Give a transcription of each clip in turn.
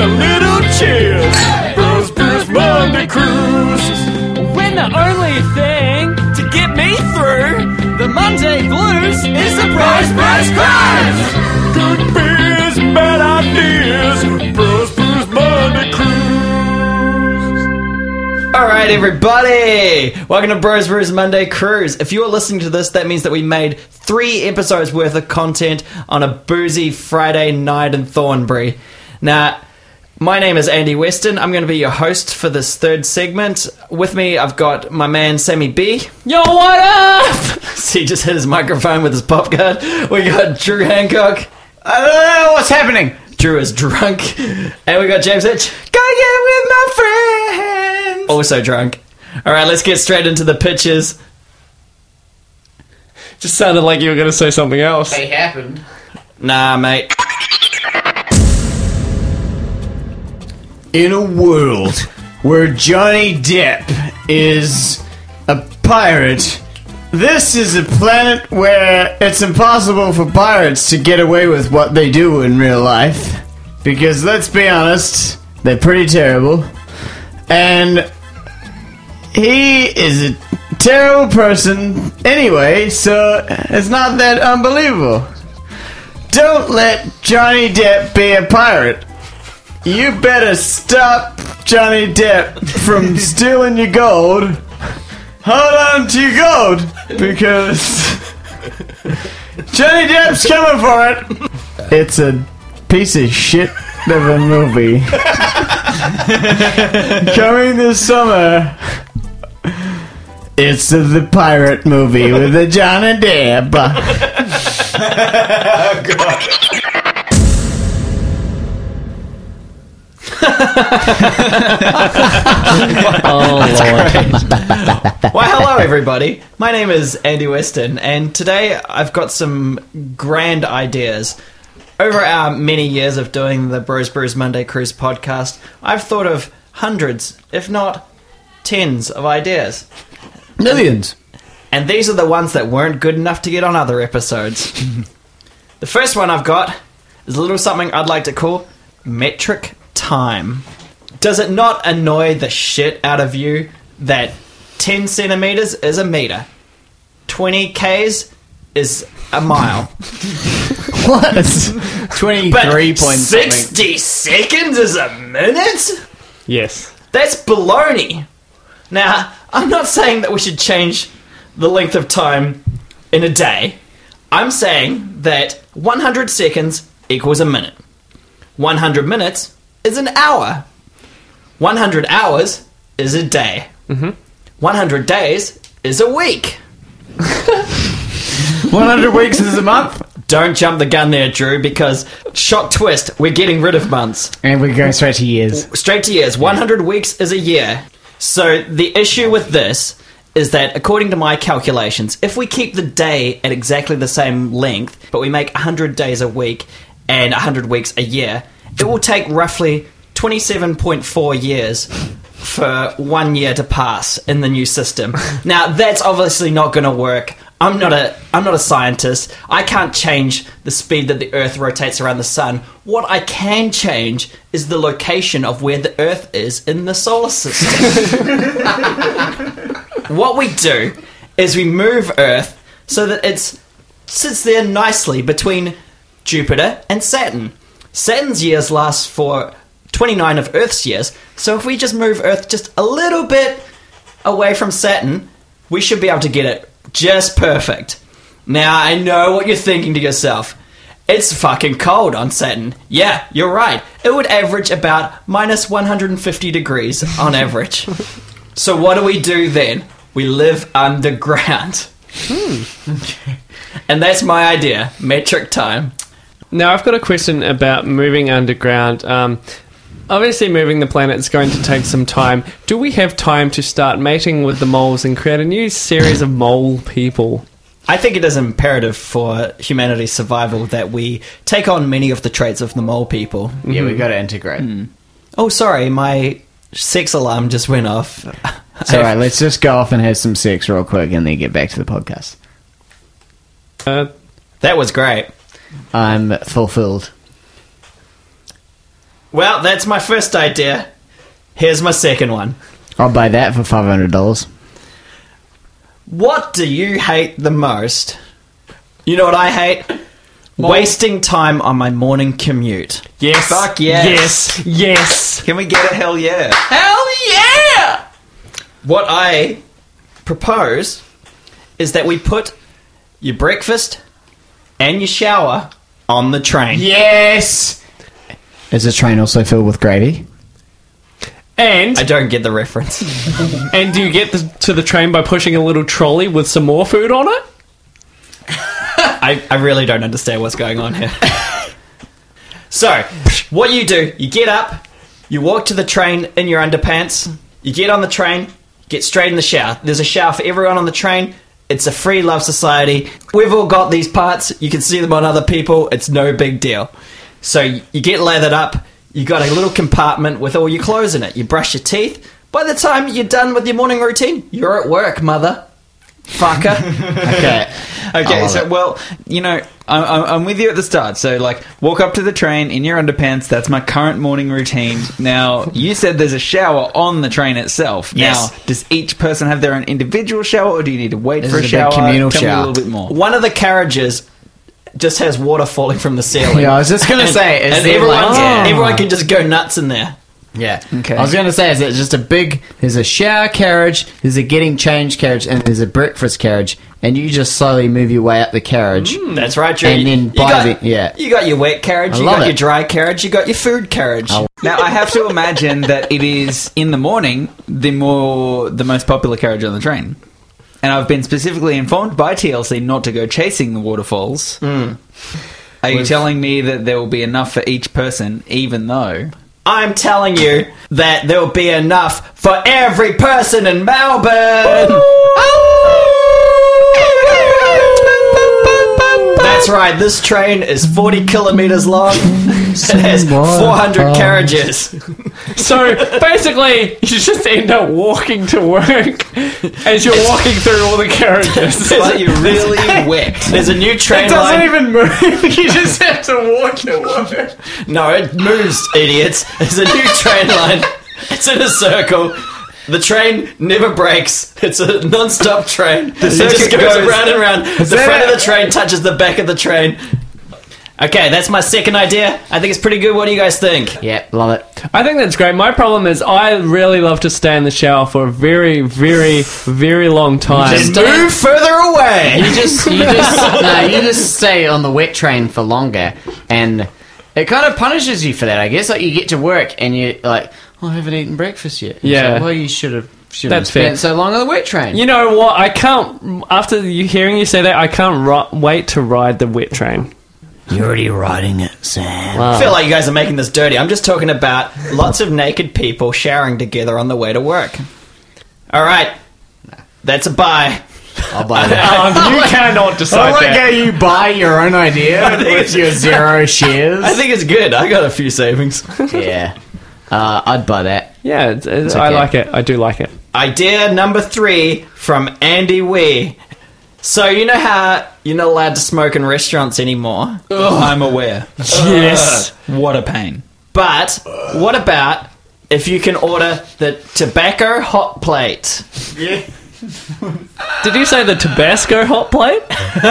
and a little cheers. Bros Monday Cruise. When the only thing to get me through the Monday blues is the Bros Cruise. Good beers, bad ideas. Bros Monday Cruise. Alright everybody, welcome to Bros Monday Cruise. If you are listening to this, that means that we made 3 episodes worth of content on a boozy Friday night in Thornbury. Now, my name is Andy Weston. I'm going to be your host for this third segment. With me, I've got my man Sammy B. Yo, what up? See, he just hit his microphone with his pop gun. We got Drew Hancock. I don't know what's happening. Drew is drunk. And we got James Hitch. Go get with my friends. Also drunk. Alright, let's get straight into the pitches. Just sounded like you were going to say something else. They happened. Nah, mate. In a world where Johnny Depp is a pirate, this is a planet where it's impossible for pirates to get away with what they do in real life. Because, let's be honest, they're pretty terrible. And he is a terrible person anyway, so it's not that unbelievable. Don't let Johnny Depp be a pirate. You better stop Johnny Depp from stealing your gold. Hold on to your gold, because Johnny Depp's coming for it. It's a piece of shit of a movie. Coming this summer. It's the pirate movie with the Johnny Depp. Oh, God. Oh, Lord. Well, hello everybody. My name is Andy Weston, and today I've got some grand ideas. Over our many years of doing the Bros Monday Cruise podcast, I've thought of hundreds, if not tens, of ideas. Millions. And these are the ones that weren't good enough to get on other episodes. The first one I've got is a little something I'd like to call metric time. Does it not annoy the shit out of you that 10 centimeters is a meter, 20 k's is a mile, What? 23 but points 60 seconds is a minute? Yes. That's baloney. Now, I'm not saying that we should change the length of time in a day. I'm saying that 100 seconds equals a minute. 100 minutes is an hour. 100 hours is a day. 100 days is a week. 100 weeks is a month. Don't jump the gun there, Drew, because shock twist, we're getting rid of months. And we're going straight to years. Straight to years. 100 weeks is a year. So the issue with this is that, according to my calculations, if we keep the day at exactly the same length, but we make 100 days a week and 100 weeks a year, it will take roughly 27.4 years for 1 year to pass in the new system. Now, that's obviously not going to work. I'm not a scientist. I can't change the speed that the Earth rotates around the Sun. What I can change is the location of where the Earth is in the solar system. What we do is we move Earth so that it sits there nicely between Jupiter and Saturn. Saturn's years last for 29 of Earth's years, so if we just move Earth just a little bit away from Saturn, we should be able to get it just perfect. Now, I know what you're thinking to yourself. It's fucking cold on Saturn. Yeah, you're right. It would average about minus 150 degrees on average. So what do we do then? We live underground. And that's my idea. Metric time. Now, I've got a question about moving underground. Obviously, moving the planet is going to take some time. Do we have time to start mating with the moles and create a new series of mole people? I think it is imperative for humanity's survival that we take on many of the traits of the mole people. Yeah, we got to integrate. Oh, sorry, my sex alarm just went off. It's alright, let's just go off and have some sex real quick and then get back to the podcast. That was great. I'm fulfilled. Well, that's my first idea. Here's my second one. I'll buy that for $500. What do you hate the most? You know what I hate? Wasting time on my morning commute. Yes. Fuck yes. Yes. Yes. Can we get a hell yeah? Hell yeah! What I propose is that we put your breakfast and your shower on the train. Yes! Is the train also filled with gravy? And I don't get the reference. and do you get to the train by pushing a little trolley with some more food on it? I really don't understand what's going on here. So, what you do, you get up, you walk to the train in your underpants, you get on the train, get straight in the shower. There's a shower for everyone on the train. It's a free love society. We've all got these parts. You can see them on other people. It's no big deal. So you get lathered up. You got a little compartment with all your clothes in it. You brush your teeth. By the time you're done with your morning routine, you're at work, mother. Fucker. Okay. So, well, you know, I'm with you at the start. So, like, walk up to the train in your underpants. That's my current morning routine. Now, you said there's a shower on the train itself. Yes. Now, does each person have their own individual shower, or do you need to wait This for a is a big shower? communal Tell me shower. a little bit more. One of the carriages just has water falling from the ceiling. Yeah, I was just going to say, is And there everyone can just go nuts in there. Yeah. Okay. I was going to say, is it just there's a shower carriage, there's a getting changed carriage, and there's a breakfast carriage, and you just slowly move your way up the carriage. That's right, Drew. And then You by got- the- yeah. You got your wet carriage, I you love got it. your dry carriage, you got your food carriage. Now, I have to imagine that it is, in the morning, the most popular carriage on the train. And I've been specifically informed by TLC not to go chasing the waterfalls. Are you telling me that there will be enough for each person, even though... I'm telling you that there will be enough for every person in Melbourne. That's right, this train is 40 kilometres long. It has 400 carriages. So basically, you just end up walking to work as you're walking through all the carriages. But you're really wet. There's a new train It doesn't line. even move. You just have to walk to work. No, it moves, idiots. There's a new train line. It's in a circle. The train never breaks. It's a non-stop train. It just circuit goes goes- around and around. The front of the train touches the back of the train. Okay, that's my second idea. I think it's pretty good. What do you guys think? Yeah, love it. I think that's great. My problem is I really love to stay in the shower for a very, very, very long time. Just move further away. You just stay on the wet train for longer, and it kind of punishes you for that, I guess. Like, you get to work and you're like, oh, I haven't eaten breakfast yet. It's Yeah. like, well, you should have That's fair. spent so long on the wet train. You know what? I can't. After hearing you say that, I can't wait to ride the wet train. You're already riding it, Sam. I feel like you guys are making this dirty. I'm just talking about lots of naked people showering together on the way to work. All right. That's a buy. I'll buy that. You cannot decide I like that. how you buy your own idea with your zero shares. I think it's good. I got a few savings. Yeah. I'd buy that. Yeah, I okay. like it. I do like it. Idea number 3 from Andy Wee. So you know how you're not allowed to smoke in restaurants anymore? I'm aware. Yes. What a pain. But what about if you can order the tobacco hot plate? Did you say the Tabasco hot plate?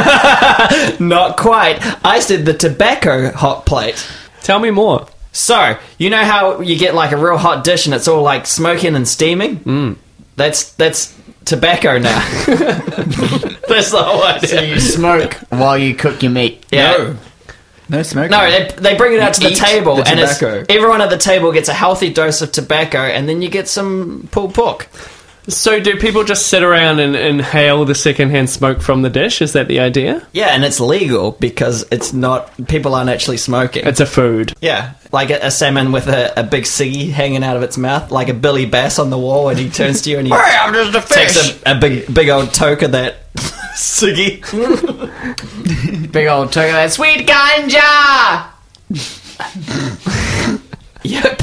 Not quite. I said the tobacco hot plate. Tell me more. So, you know how you get like a real hot dish and it's all like smoking and steaming? That's tobacco now. That's the whole idea. So you smoke while you cook your meat. Yeah. No smoking. No, they bring it out to the Eat table, the and it's, tobacco. everyone at the table gets a healthy dose of tobacco, and then you get some pulled pork. So do people just sit around and inhale the secondhand smoke from the dish? Is that the idea? Yeah, and it's legal because it's not. People aren't actually smoking. It's a food. Yeah, like a salmon with a big ciggy hanging out of its mouth, like a Billy Bass on the wall, and he turns to you and he I'm just a takes a big old toke of that ciggy. Big old toke of that sweet ganja! Yep.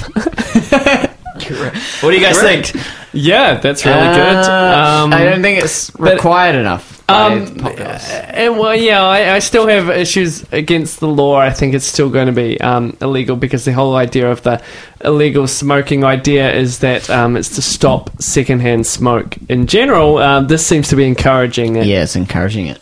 What do you guys think? Yeah, that's really good. I don't think it's required enough. And well, yeah, I still have issues against the law. I think it's still going to be illegal because the whole idea of the illegal smoking idea is that it's to stop secondhand smoke. In general, this seems to be encouraging it. Yeah, it's encouraging it.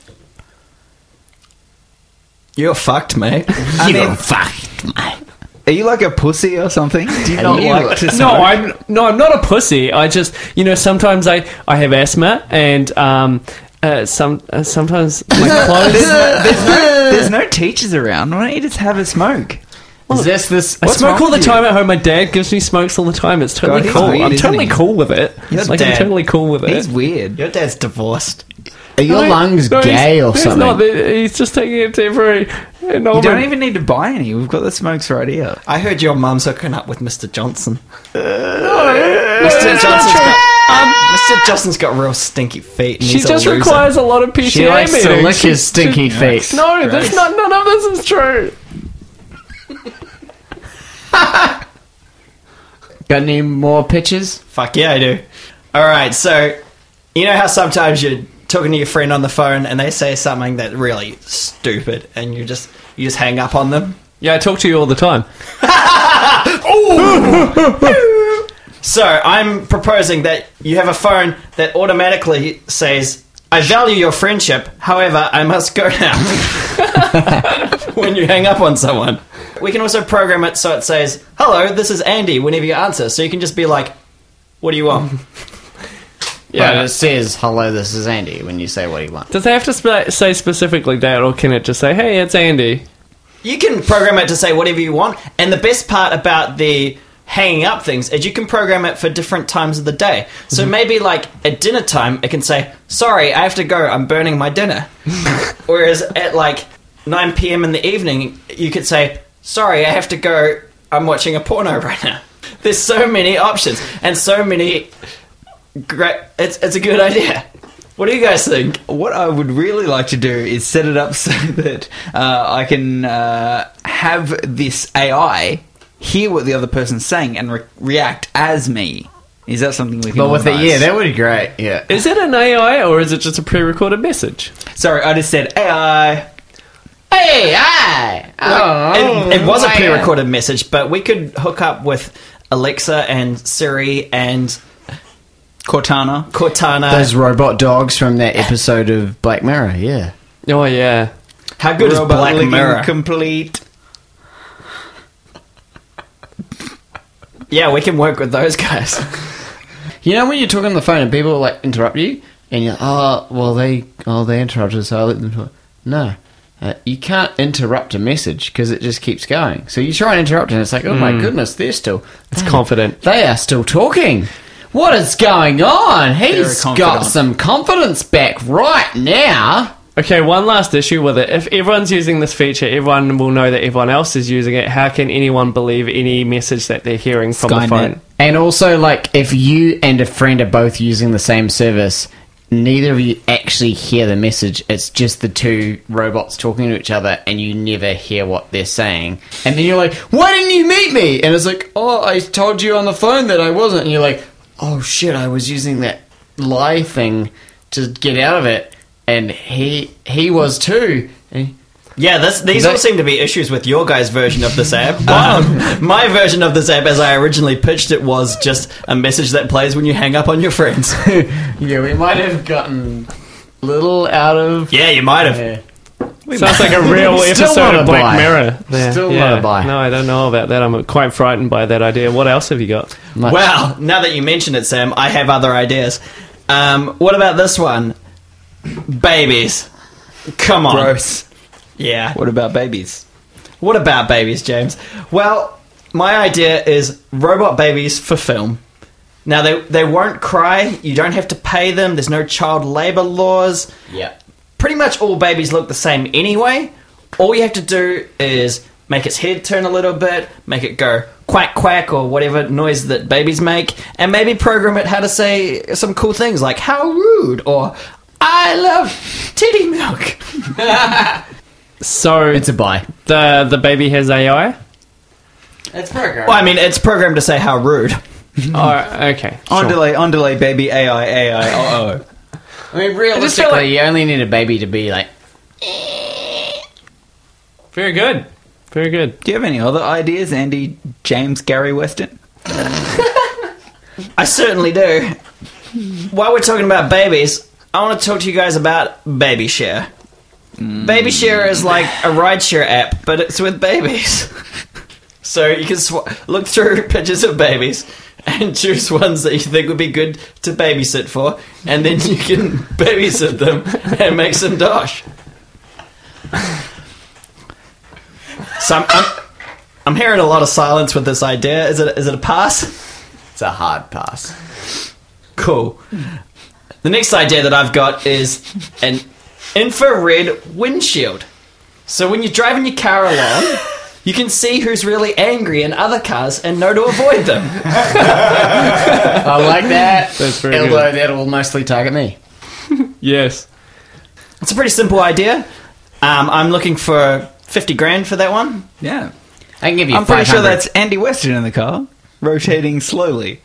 You're fucked, mate. You're fucked, mate. Are you like a pussy or something? Do you not you- like to smoke? No, I'm not a pussy. I just, sometimes I have asthma and sometimes my clothes. There's no teachers around. Why don't you just have a smoke? Is this I smoke all the time at home. My dad gives me smokes all the time. It's totally God, he's cool. weird, I'm isn't totally he? cool with it. Your I'm dad- totally cool with it. He's weird. Your dad's divorced. Are your lungs gay or he's something? Not, he's just taking it temporary. And You don't even need to buy any. We've got the smokes right here. I heard your mum's hooking up with Mr. Johnson. Mr. Johnson's got real stinky feet. And She he's a just loser. requires a lot of PCA She likes to meetings. lick his stinky feet. No, that's not. None of this is true. Got any more pictures? Fuck yeah, I do. Alright, so you know how sometimes you're talking to your friend on the phone and they say something that's really stupid and you just hang up on them? Yeah, I talk to you all the time. So I'm proposing that you have a phone that automatically says, I value your friendship, however, I must go now. When you hang up on someone. We can also program it so it says, hello, this is Andy, whenever you answer. So you can just be like, what do you want? Yeah, but it says, hello, this is Andy, when you say what you want. Does it have to say specifically that, or can it just say, hey, it's Andy? You can program it to say whatever you want. And the best part about the hanging up things is you can program it for different times of the day. So maybe like at dinner time, it can say, sorry, I have to go, I'm burning my dinner. Whereas at like 9 p.m. in the evening, you could say, sorry, I have to go, I'm watching a porno right now. There's so many options and so many great... It's a good idea. What do you guys think? What I would really like to do is set it up so that I can have this AI hear what the other person's saying and react as me. Is that something we can But with it, organise? yeah, that would be great, yeah. Is it an AI, or is it just a pre-recorded message? Sorry, I just said AI. Hey, hi! It was a pre-recorded message, but we could hook up with Alexa and Siri and Cortana. Cortana. Those robot dogs from that episode of Black Mirror, yeah. Oh, yeah. How good is Robot Black licking Mirror? complete. Yeah, we can work with those guys. You know when you're talking on the phone and people like interrupt you, and you're they interrupted, so I let them talk. No, you can't interrupt a message because it just keeps going. So you try and interrupt, and it's like, oh my goodness, they're still. It's confident. They are still talking. What is going on? He's Very got confident. some confidence back right now. Okay, one last issue with it. If everyone's using this feature, everyone will know that everyone else is using it. How can anyone believe any message that they're hearing from the Skynet. phone? And also, like, if you and a friend are both using the same service, neither of you actually hear the message. It's just the two robots talking to each other, and you never hear what they're saying. And then you're like, why didn't you meet me? And it's like, oh, I told you on the phone that I wasn't. And you're like, oh, shit, I was using that lie thing to get out of it. And he was too. And Yeah, these all seem to be issues with your guys' version of this app. My version of this app, as I originally pitched it, was just a message that plays when you hang up on your friends. yeah, we might have gotten a little out of... Yeah, you might have. Yeah. Sounds like a real Still episode not of a Black buy. Mirror. There. Still not a buy. No, I don't know about that. I'm quite frightened by that idea. What else have you got? Well, now that you mention it, Sam, I have other ideas. What about this one? Babies. Come on. Gross. Yeah. What about babies? What about babies, James? Well, my idea is robot babies for film. Now, they won't cry. You don't have to pay them. There's no child labour laws. Yeah. Pretty much all babies look the same anyway. All you have to do is make its head turn a little bit, make it go quack quack or whatever noise that babies make, and maybe program it how to say some cool things like how rude or I love titty milk. So It's a buy. the baby has AI? It's programmed. Well, I mean, it's programmed to say how rude. Oh, okay. On sure. delay, baby, AI, I mean, just feel realistically, like- you only need a baby to be like. Very good. Very good. Do you have any other ideas, Andy James Gary Weston? I certainly do. While we're talking about babies, I want to talk to you guys about Baby Share. Baby Share is like a rideshare app, but it's with babies. So you can look through pictures of babies and choose ones that you think would be good to babysit for, and then you can babysit them and make some dosh. So I'm hearing a lot of silence with this idea. Is it a pass? It's a hard pass. Cool. The next idea that I've got is an infrared windshield. So when you're driving your car along, you can see who's really angry in other cars and know to avoid them. I like that. That's very Although good. that'll mostly target me. Yes. It's a pretty simple idea. I'm looking for 50 grand for that one. Yeah. I can give you I'm pretty sure 500. that's Andy Weston in the car, rotating slowly.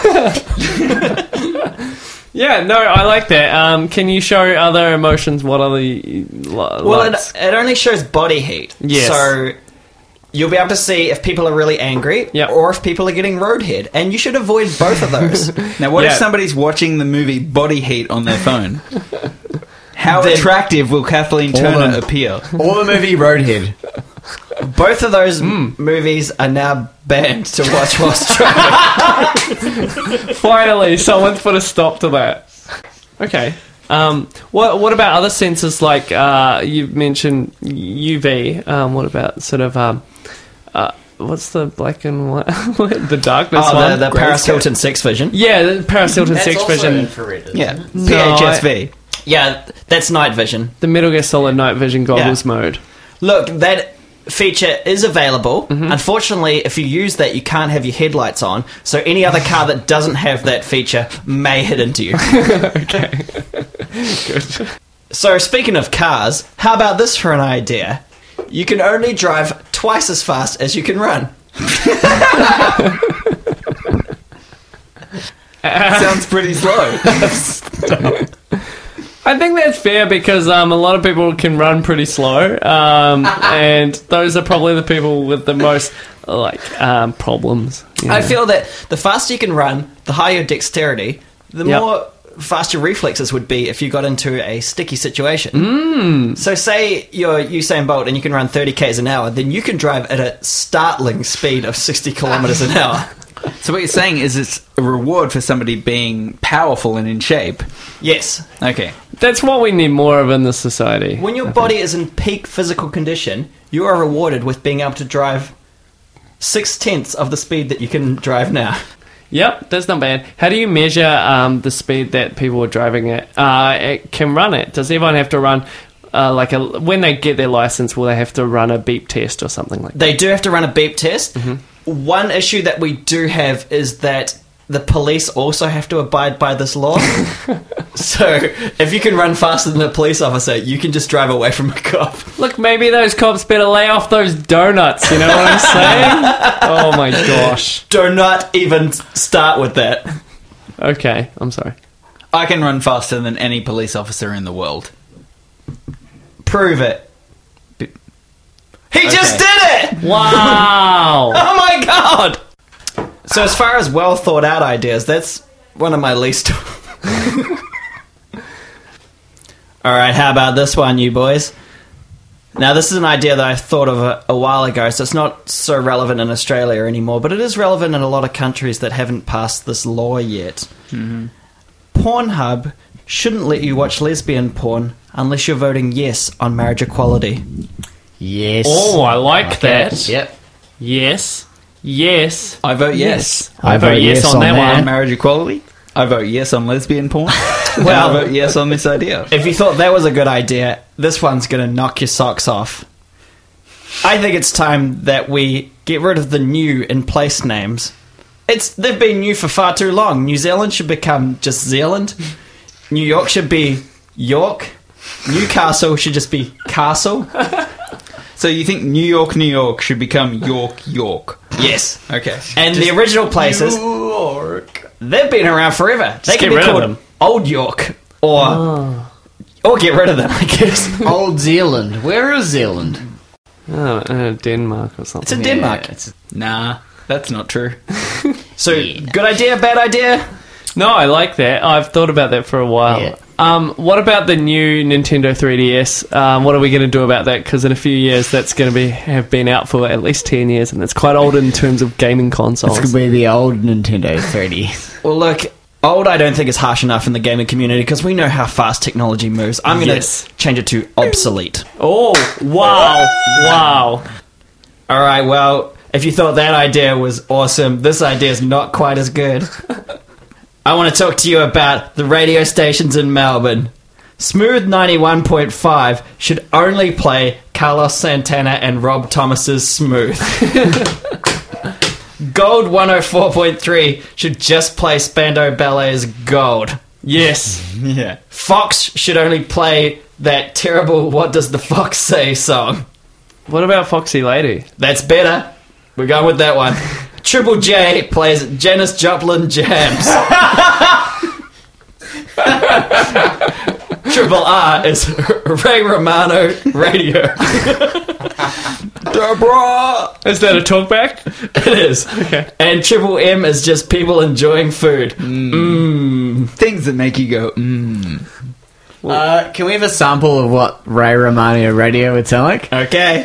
Yeah, no, I like that. Can you show other emotions? What are the Well, lights? it only shows body heat. Yes. So you'll be able to see if people are really angry Yep. or if people are getting roadhead. And you should avoid both of those. Now, what Yeah. if somebody's watching the movie Body Heat on their phone? How Then- attractive will Kathleen Turner appear? Or the movie Roadhead. Both of those movies are now banned to watch whilst driving. Finally, someone's put a stop to that. Okay. What about other sensors like you mentioned UV? What about sort of what's the black and white? The darkness Oh, one? the Paris Hilton 6 Vision. Yeah, the Paris Hilton 6 Vision. infrared. Isn't Yeah, it? PHSV. Yeah, that's night vision. The Metal Gear Solid night vision goggles Yeah. mode. Look, that feature is available. Unfortunately, if you use that, you can't have your headlights on. So any other car that doesn't have that feature may hit into you. Okay. Good. So speaking of cars, how about this for an idea? You can only drive twice as fast as you can run. Sounds pretty slow. I think that's fair because a lot of people can run pretty slow, and those are probably the people with the most problems. you know. I feel that the faster you can run, the higher your dexterity, the Yep. more fast your reflexes would be if you got into a sticky situation. So say you're Usain Bolt and you can run 30 k's an hour, then you can drive at a startling speed of 60 kilometers an hour. So what you're saying is it's a reward for somebody being powerful and in shape. Yes. Okay. That's what we need more of in this society. When your body is in peak physical condition, you are rewarded with being able to drive 6/10 of the speed that you can drive now. Yep, that's not bad. How do you measure the speed that people are driving at? Can run it? Does everyone have to run when they get their license? Will they have to run a beep test or something like that? They do have to run a beep test. One issue that we do have is that the police also have to abide by this law. So if you can run faster than a police officer, you can just drive away from a cop. Look, maybe those cops better lay off those donuts. You know what I'm saying? Oh my gosh. Do not even start with that. Okay, I'm sorry. I can run faster than any police officer in the world. Prove it. He just did it! Wow. Oh my god! So as far as well thought out ideas, that's one of my least. Alright, how about this one, you boys? Now, this is an idea that I thought of a while ago, so it's not so relevant in Australia anymore, but it is relevant in a lot of countries that haven't passed this law yet. Pornhub shouldn't let you watch lesbian porn unless you're voting yes on marriage equality. Yes. Oh, I like that. Yep. Yes. Yes. I vote yes. I vote yes on that On one. marriage equality. I vote yes on lesbian porn. Well- I vote yes on this idea. If you thought that was a good idea, this one's going to knock your socks off. I think it's time that we get rid of the new in place names. They've been new for far too long. New Zealand should become just Zealand. New York should be York. Newcastle should just be Castle. So you think New York should become York, York? Yes. Okay. And the original places, York. they've been around forever. They Just can get be rid of called them. Old York. or get rid of them, I guess. Old Zealand. Where is Zealand? Denmark or something. It's in Denmark. Nah, that's not true. So, good idea, bad idea? No, I like that. I've thought about that for a while. Yeah. What about the new Nintendo 3DS? What are we going to do about that? Because in a few years, that's going to have been out for at least 10 years, and it's quite old in terms of gaming consoles. It's going to be the old Nintendo 3D. Well, look, old I don't think is harsh enough in the gaming community because we know how fast technology moves. I'm going to change it to obsolete. Oh, wow. Wow. All right, well, if you thought that idea was awesome, this idea is not quite as good. I want to talk to you about the radio stations in Melbourne. Smooth 91.5 should only play Carlos Santana and Rob Thomas's Smooth. Gold 104.3 should just play Spandau Ballet's Gold. Yes. Yeah. Fox should only play that terrible What Does the Fox Say song. What about Foxy Lady? That's better. We're going with that one. Triple J plays Janis Joplin Jams. Triple R is Ray Romano Radio. Deborah! Is that a talkback? It is. Okay. And Triple M is just people enjoying food. Things that make you go, Can we have a sample of what Ray Romano Radio would sound like? Okay.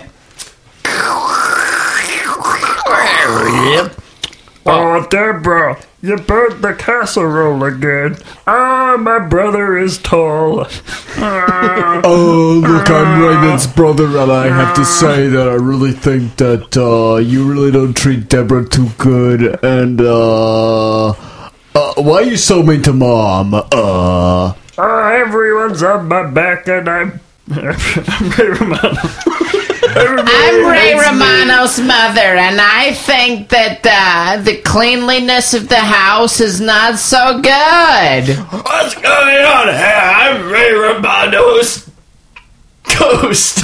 Oh, Deborah, you burnt the casserole again. Ah, my brother is tall. Oh, look, I'm Raymond's brother, and I have to say that I really think that you really don't treat Deborah too good, and why are you so mean to Mom? Everyone's on my back, and I'm Ray Romano. I'm Ray Romano's mother, and I think that the cleanliness of the house is not so good. What's going on here? I'm Ray Romano's ghost.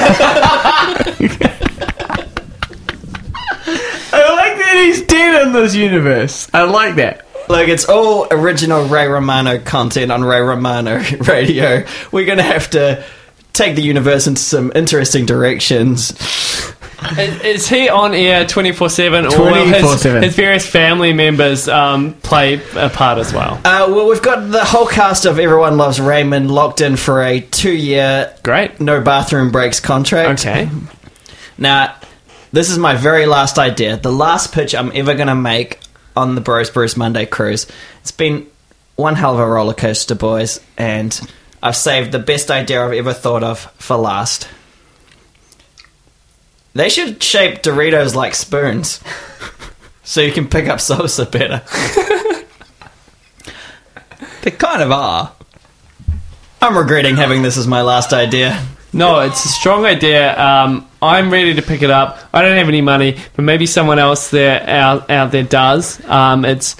I like that he's dead in this universe. I like that. Look, it's all original Ray Romano content on Ray Romano Radio. We're going to have to take the universe into some interesting directions. Is he on air 24/7, or will 24/7. his various family members play a part as well? Well, we've got the whole cast of Everyone Loves Raymond locked in for a 2-year Great. no bathroom breaks contract. Okay. Now, this is my very last idea. The last pitch I'm ever going to make on the Bros Bruce Monday cruise. It's been one hell of a roller coaster, boys, and I've saved the best idea I've ever thought of for last. They should shape Doritos like spoons so you can pick up salsa better. They kind of are. I'm regretting having this as my last idea. No, it's a strong idea. I'm ready to pick it up. I don't have any money, but maybe someone else out there does. It's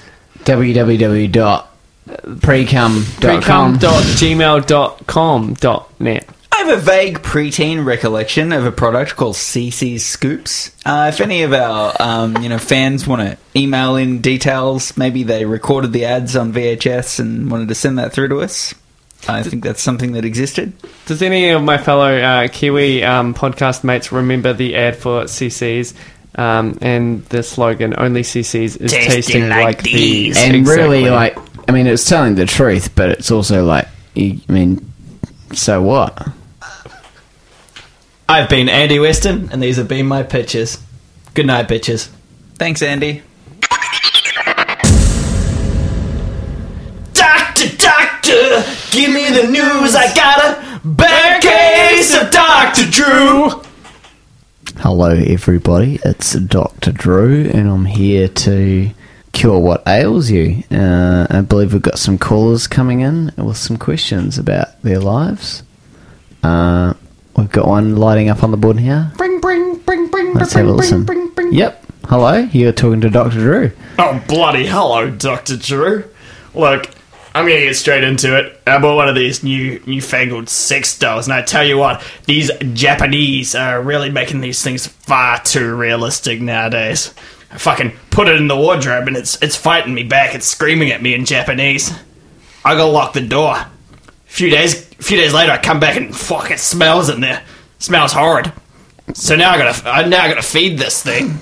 www.precum.com. precum.gmail.com.net. I have a vague preteen recollection of a product called CC's Scoops. If any of our fans want to email in details, maybe they recorded the ads on VHS and wanted to send that through to us. I think that's something that existed. Does any of my fellow Kiwi podcast mates remember the ad for CC's and the slogan, only CC's is tasting like these? And Exactly. really, it's telling the truth, but it's also so what? I've been Andy Weston, and these have been my pitches. Good night, bitches. Thanks, Andy. Doctor, give me the news. I got a bad case of Dr. Drew. Hello, everybody. It's Dr. Drew, and I'm here to cure what ails you. I believe we've got some callers coming in with some questions about their lives. We've got one lighting up on the board here. Let's have a listen. Yep. Hello, you're talking to Dr. Drew. Oh, bloody hello, Dr. Drew. Look, I'm gonna get straight into it. I bought one of these newfangled sex dolls, and I tell you what, these Japanese are really making these things far too realistic nowadays. I fucking put it in the wardrobe, and it's fighting me back. It's screaming at me in Japanese. I gotta lock the door. few days later, I come back and fuck, it smells in there. Smells horrid. So now I gotta feed this thing.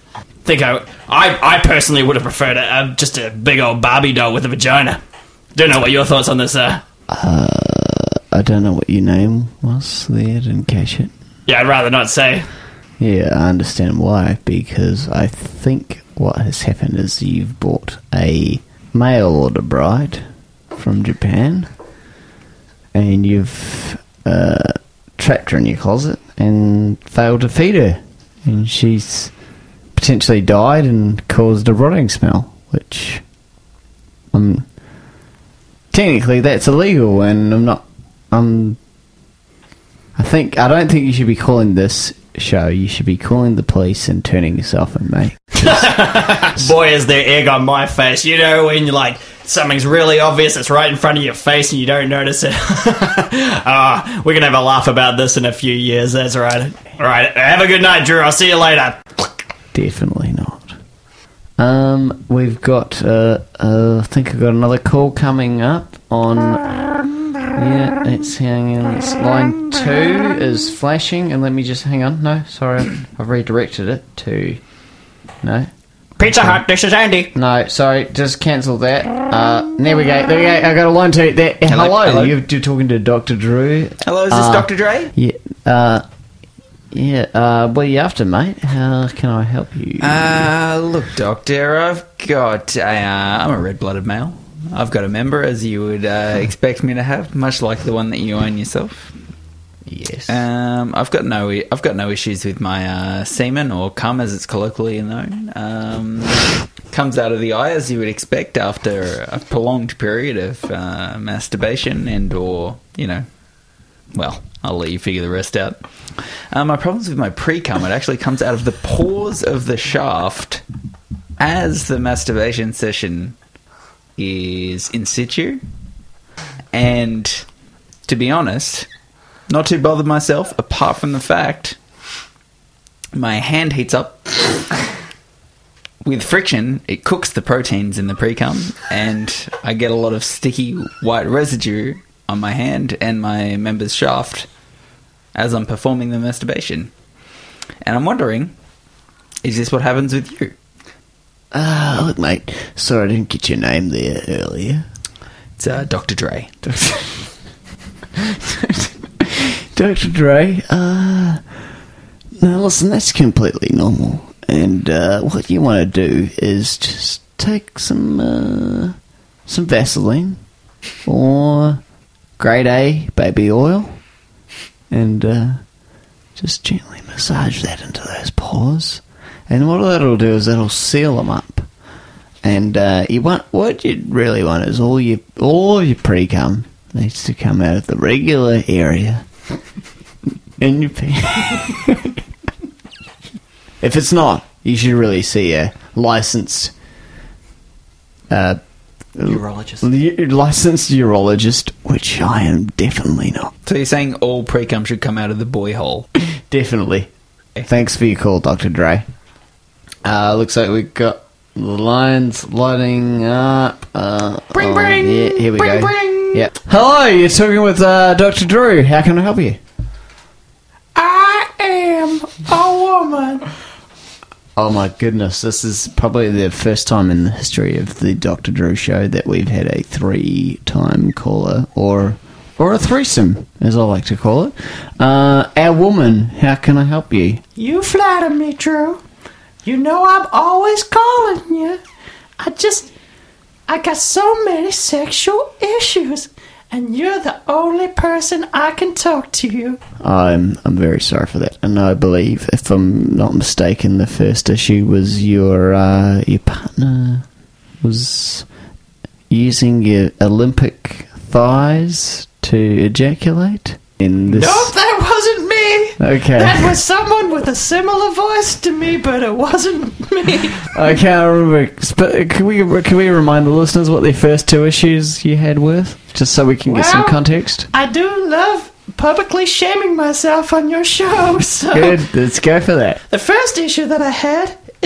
I personally would have preferred just a big old Barbie doll with a vagina. Don't know what your thoughts on this are. I don't know what your name was there, didn't catch it. Yeah, I'd rather not say. Yeah, I understand why, because I think what has happened is you've bought a mail order bride from Japan, and you've trapped her in your closet and failed to feed her, and she's potentially died and caused a rotting smell, which technically that's illegal, and I don't think you should be calling this show. You should be calling the police and turning yourself in, mate. Boy, is there egg on my face. You know when you're like, something's really obvious, it's right in front of your face and you don't notice it. We're going to have a laugh about this in a few years, that's right. Alright, have a good night, Drew. I'll see you later. Definitely not. We've got, I think I've got another call coming up on... Yeah, it's hanging. It's line 2 is flashing, and let me just hang on. No, sorry, I've redirected it to. No. Pizza Hut, this is Andy. No, sorry, just cancel that. There we go. I got a line 2 there. Hello. You're talking to Dr. Drew. Hello, is this Dr. Dre? Yeah. What are you after, mate? How can I help you? Look, Doctor, I've got I'm a red-blooded male. I've got a member, as you would expect me to have, much like the one that you own yourself. Yes. I've got no issues with my semen, or cum as it's colloquially known. Comes out of the eye, as you would expect, after a prolonged period of masturbation or well, I'll let you figure the rest out. My problems with my pre-cum, it actually comes out of the pores of the shaft as the masturbation session is in situ, and to be honest, not too bothered myself, apart from the fact my hand heats up with friction. It cooks the proteins in the pre-cum, and I get a lot of sticky white residue on my hand and my member's shaft as I'm performing the masturbation. And I'm wondering, is this what happens with you? Look, mate, sorry I didn't get your name there earlier. It's Dr. Dre. Dr. Dre, no, listen, that's completely normal. And what you want to do is just take some Vaseline or grade A baby oil and just gently massage that into those pores. And what that'll do is that'll seal them up. And what you really want is all your pre-cum needs to come out of the regular area in your pee. If it's not, you should really see a licensed urologist, which I am definitely not. So you're saying all pre-cum should come out of the boy hole? Definitely. Thanks for your call, Dr. Dre. Looks like we've got the lines lighting up. Bring, bring! Yeah, here we go. Bring! Yep. Hello, you're talking with Dr. Drew. How can I help you? I am a woman. Oh my goodness, this is probably the first time in the history of the Dr. Drew show that we've had a 3-time caller, or a threesome, as I like to call it. Our woman, how can I help you? You flatter me, Drew. You know I'm always calling you. I got so many sexual issues, and you're the only person I can talk to you. I'm very sorry for that. And I believe, if I'm not mistaken, the first issue was your partner was using your Olympic thighs to ejaculate in this. Nope, that wasn't me. Okay. That was someone with a similar voice to me, but it wasn't me. I can't remember. But can we remind the listeners what the first 2 issues you had were, just so we can get some context? I do love publicly shaming myself on your show. So Good. Let's go for that. the first issue that I had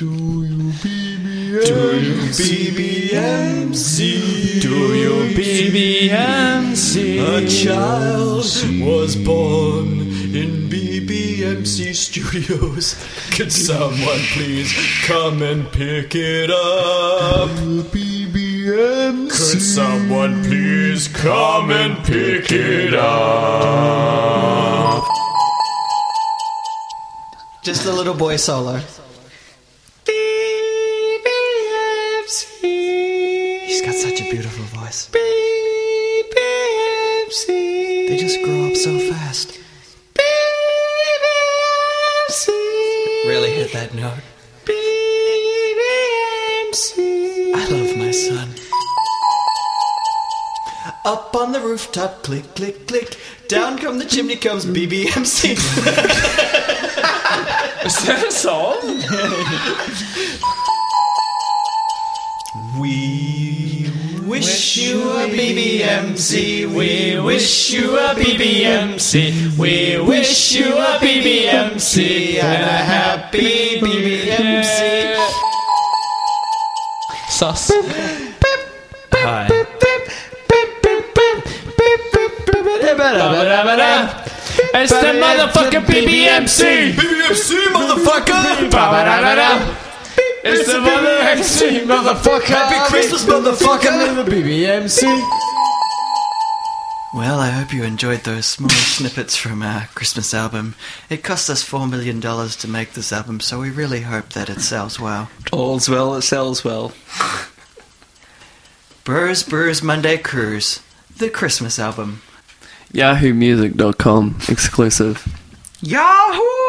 Do you BBMC? Do you BBMC? A child was born in BBMC Studios. Could someone please come and pick it up? BBMC. Could someone please come and pick it up? Just a little boy solo. He's got such a beautiful voice. They just grow up so fast. Really hit that note. I love my son. Up on the rooftop, click, click, click. Down come the chimney comes BBMC. Is that a song? We wish you a BBMC. We wish you a BBMC. We wish you a BBMC and a happy BBMC. Sus. Hi. It's the motherfucking BBMC! BBMC, motherfucker! It's the BBMC, motherfucker! Happy Christmas, motherfucker! BBMC. Well, I hope you enjoyed those small snippets from our Christmas album. It cost us $4 million to make this album, so we really hope that it sells well. All's well that sells well. Brewers Brewers Monday Cruise, the Christmas album. YahooMusic.com exclusive. Yahoo!